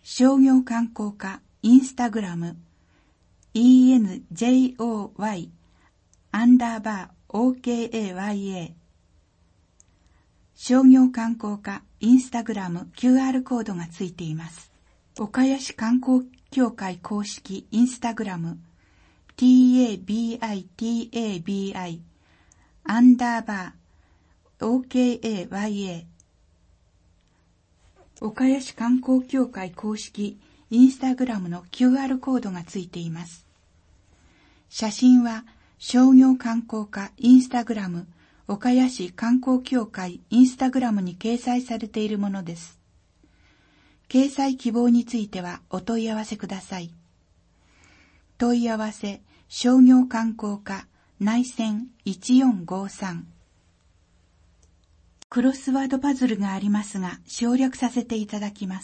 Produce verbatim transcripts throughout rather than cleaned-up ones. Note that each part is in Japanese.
商業観光課インスタグラム イーエヌジェイオーワイ アンダーバー オーケーエーワイエー 商業観光課インスタグラム キューアール コードがついています。岡谷市観光協会公式インスタグラム ティーエービーアイティーエービーアイ アンダーバー オーケーエーワイエー 岡谷市観光協会公式インスタグラムの キューアール コードがついています。写真は商業観光課インスタグラム岡谷市観光協会インスタグラムに掲載されているものです。掲載希望についてはお問い合わせください。問い合わせ商業観光課内線いちよんごさん。クロスワードパズルがありますが省略させていただきます。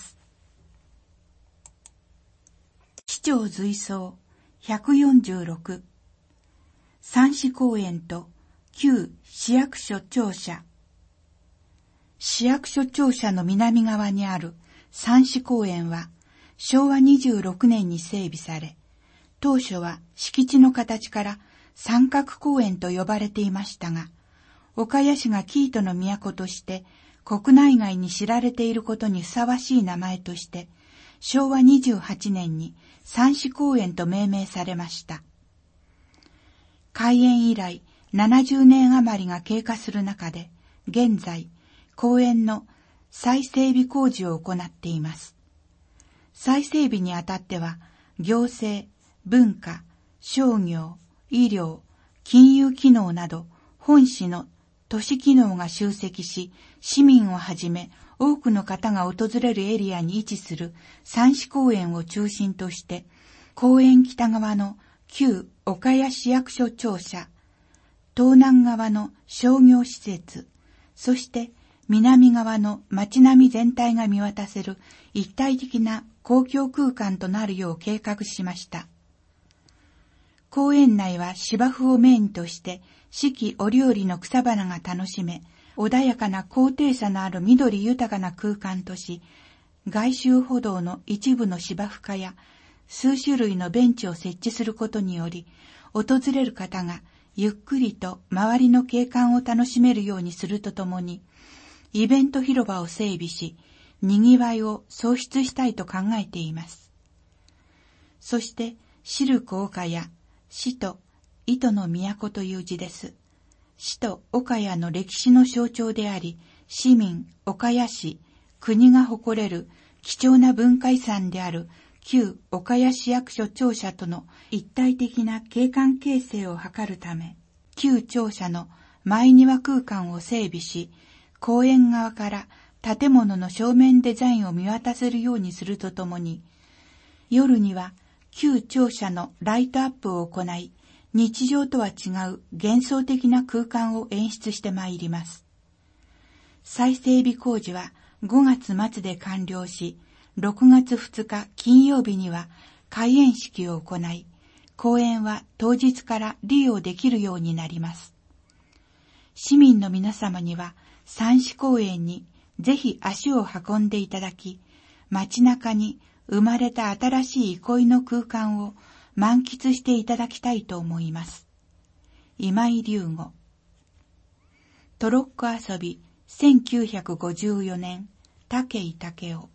市長随走ひゃくよんじゅうろく、三市公園と旧市役所庁舎。市役所庁舎の南側にある三市公園はしょうわにじゅうろくねんに整備され、当初は敷地の形から三角公園と呼ばれていましたが、岡谷市が生糸の都として国内外に知られていることにふさわしい名前として、しょうわにじゅうはちねんに三市公園と命名されました。開園以来ななじゅうねん余りが経過する中で、現在、公園の再整備工事を行っています。再整備にあたっては、行政、文化、商業、医療、金融機能など、本市の都市機能が集積し、市民をはじめ多くの方が訪れるエリアに位置する三市公園を中心として、公園北側の旧岡谷市役所庁舎、東南側の商業施設、そして南側の街並み全体が見渡せる一体的な公共空間となるよう計画しました。公園内は芝生をメインとして四季折々の草花が楽しめ、穏やかな高低差のある緑豊かな空間とし、外周歩道の一部の芝生化や数種類のベンチを設置することにより、訪れる方がゆっくりと周りの景観を楽しめるようにするとともに、イベント広場を整備し、賑わいを創出したいと考えています。そして、シルク岡谷、市と糸の都という字です。市と岡谷の歴史の象徴であり、市民、岡谷市、国が誇れる貴重な文化遺産である旧岡谷市役所庁舎との一体的な景観形成を図るため、旧庁舎の前庭空間を整備し、公園側から建物の正面デザインを見渡せるようにするとともに、夜には旧庁舎のライトアップを行い、日常とは違う幻想的な空間を演出してまいります。再整備工事はごがつ末で完了し、ろくがつふつか金曜日には開園式を行い、公園は当日から利用できるようになります。市民の皆様には三市公園にぜひ足を運んでいただき、街中に生まれた新しい憩いの空間を満喫していただきたいと思います。今井龍吾。トロッコ遊びせんきゅうひゃくごじゅうよねん、武井武雄。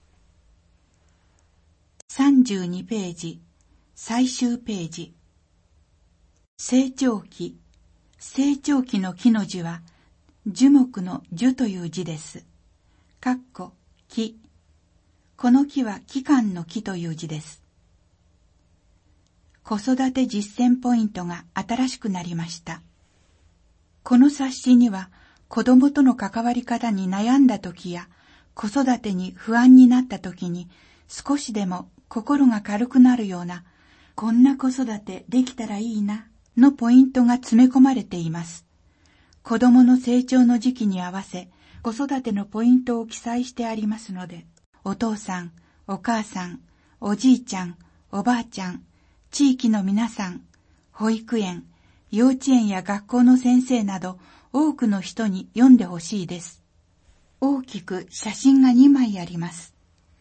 さんじゅうにページ、最終ページ。成長期。成長期の木の字は、樹木の樹という字です。かっこ、木。この木は期間の木という字です。子育て実践ポイントが新しくなりました。この冊子には、子供との関わり方に悩んだ時や、子育てに不安になった時に、少しでも心が軽くなるような、こんな子育てできたらいいな、のポイントが詰め込まれています。子供の成長の時期に合わせ、子育てのポイントを記載してありますので、お父さん、お母さん、おじいちゃん、おばあちゃん、地域の皆さん、保育園、幼稚園や学校の先生など多くの人に読んでほしいです。大きく写真がにまいあります。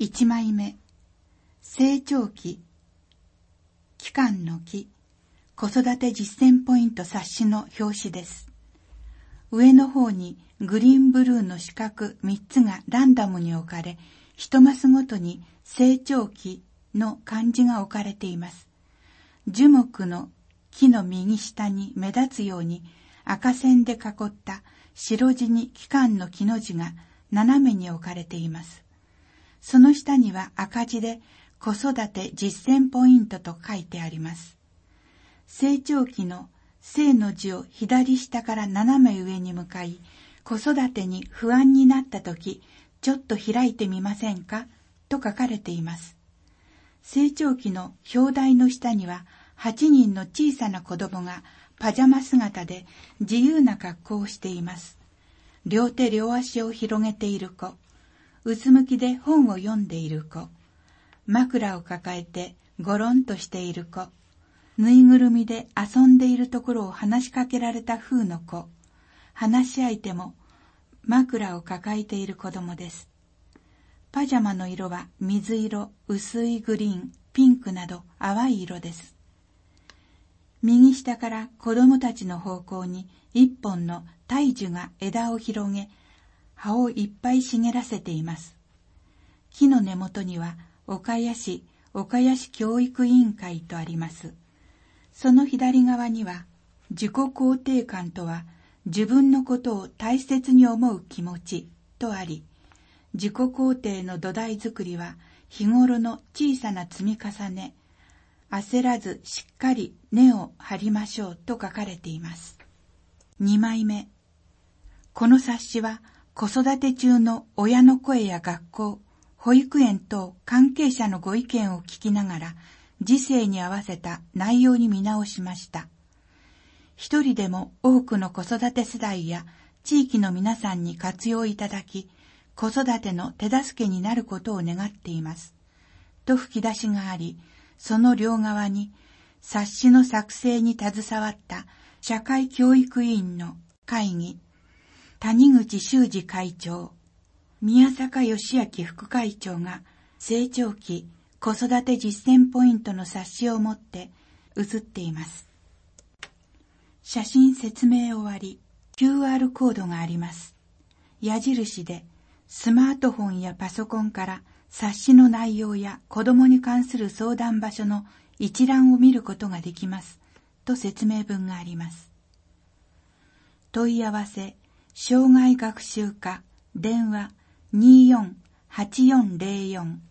いちまいめ、成長期、期間の期、子育て実践ポイント冊子の表紙です。上の方にグリーンブルーの四角みっつがランダムに置かれ、一マスごとに成長期の漢字が置かれています。樹木の木の右下に目立つように赤線で囲った白地に期間の木の字が斜めに置かれています。その下には赤字で子育て実践ポイントと書いてあります。成長期の生の字を左下から斜め上に向かい、子育てに不安になったとき、ちょっと開いてみませんかと書かれています。成長期の表題の下には、はちにんの小さな子供がパジャマ姿で自由な格好をしています。両手両足を広げている子、うつむきで本を読んでいる子、枕を抱えてゴロンとしている子、ぬいぐるみで遊んでいるところを話しかけられた風の子、話し相手も枕を抱えている子供です。パジャマの色は水色、薄いグリーン、ピンクなど淡い色です。右下から子供たちの方向に一本の大樹が枝を広げ、葉をいっぱい茂らせています。木の根元には岡谷市、岡谷市教育委員会とあります。その左側には、自己肯定感とは自分のことを大切に思う気持ちとあり、自己肯定の土台作りは日頃の小さな積み重ね、焦らずしっかり根を張りましょうと書かれています。にまいめ、この冊子は子育て中の親の声や学校、保育園等関係者のご意見を聞きながら、時世に合わせた内容に見直しました。一人でも多くの子育て世代や地域の皆さんに活用いただき、子育ての手助けになることを願っています。と吹き出しがあり、その両側に冊子の作成に携わった社会教育委員の会議、谷口修二会長、宮坂義明副会長が成長期子育て実践ポイントの冊子を持って写っています。写真説明終わり、キューアール コードがあります。矢印でスマートフォンやパソコンから冊子の内容や子供に関する相談場所の一覧を見ることができますと説明文があります。問い合わせ、障害学習課、電話 にーよんはちよんゼロよん。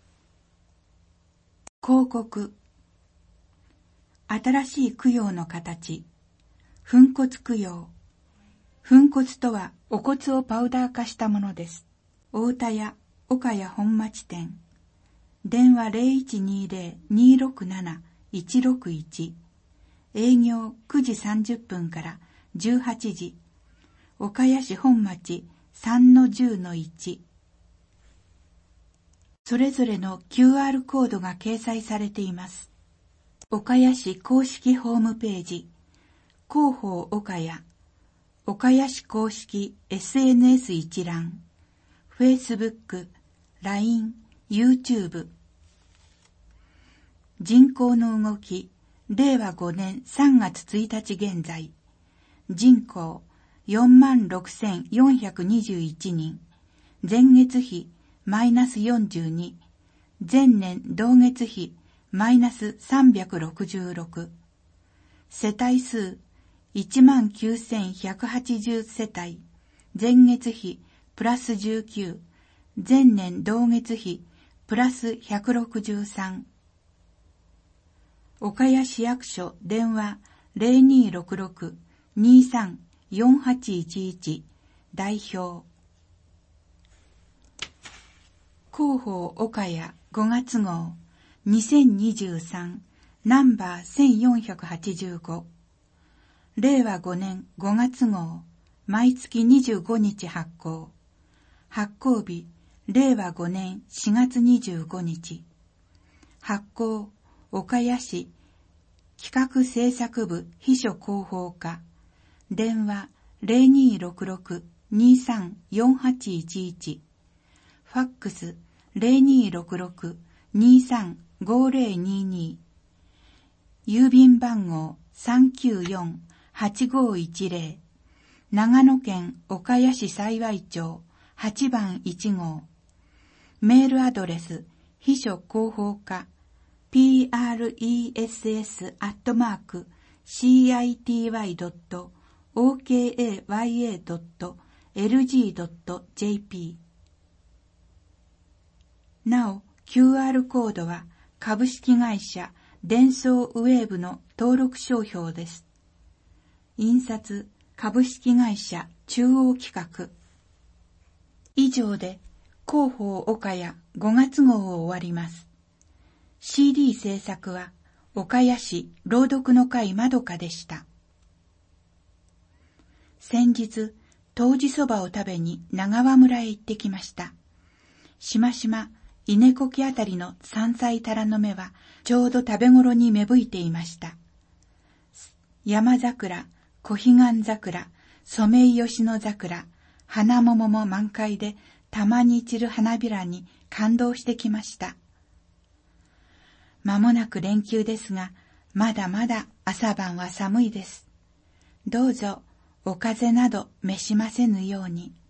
広告。新しい供養の形。粉骨供養。粉骨とはお骨をパウダー化したものです。大田屋、岡谷本町店。電話 ゼロいちにゼロ にーろくなな いちろくいち。営業くじさんじゅっぷんからじゅうはちじ。岡谷市本町 さんのじゅうのいち。それぞれの キューアール コードが掲載されています。岡谷市公式ホームページ、広報岡谷、岡谷市公式 エスエヌエス 一覧、Facebook、ライン、YouTube。人口の動き、れいわごねんさんがつついたち現在、人口 よんまんろくせんよんひゃくにじゅういちにん、前月比マイナスよんじゅうに、前年同月比マイナスさんびゃくろくじゅうろく、世帯数 いちまんきゅうせんひゃくはちじゅう 世帯、前月比プラスじゅうきゅう、前年同月比プラスひゃくろくじゅうさん。岡谷市役所電話 ゼロにーろくろく にーさん よんはちいちいち 代表。広報岡谷ごがつ号にせんにじゅうさんナンバーせんよんひゃくはちじゅうご。れいわごねんごがつ号毎月にじゅうごにち発行。発行日れいわごねんしがつにじゅうごにち。発行岡谷市企画制作部秘書広報課。電話 ゼロにーろくろく にーさん よんはちいちいち。ファックスゼロにーろくろく にーさんごゼロにーにー、郵便番号 さんきゅうよんはちごいちゼロ、長野県岡谷市幸町はちばんいちごう、メールアドレス秘書広報課 ピーアールイーエスエス アットマーク シーアイティーワイ ドット オーケーエーワイエー ドット エルジー ドット ジェーピー。なお、キューアール コードは株式会社デンソーウェーブの登録商標です。印刷株式会社中央企画。以上で広報岡谷ごがつごうを終わります。シーディー 制作は岡谷市朗読の会まどかでした。先日、湯治そばを食べに長和村へ行ってきました。しましま、稲こきあたりの山菜たらの芽はちょうど食べ頃に芽吹いていました。山桜、小彼岸桜、ソメイヨシノ桜、花桃も満開でたまに散る花びらに感動してきました。まもなく連休ですが、まだまだ朝晩は寒いです。どうぞお風邪など召しませぬように。